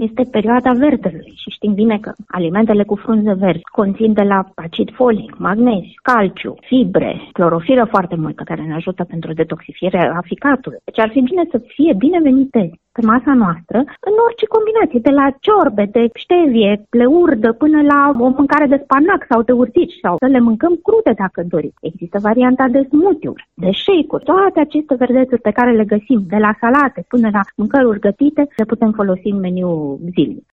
este perioada verdelui și știm bine că alimentele cu frunze verzi conțin de la acid folic, magneziu, calciu, fibre, clorofilă foarte multă care ne ajută pentru detoxifierea ficatului. Deci ar fi bine să fie binevenite pe masa noastră în orice combinație, de la ciorbe, de ștevie, pleurdă, până la o mâncare de spanac sau de urzici sau să le mâncăm crude dacă dorim. Există varianta de smoothie-uri, de shake-uri, toate aceste verdețuri pe care le găsim de la salate până la mâncăruri gătite le putem folosi în meniul zilnic.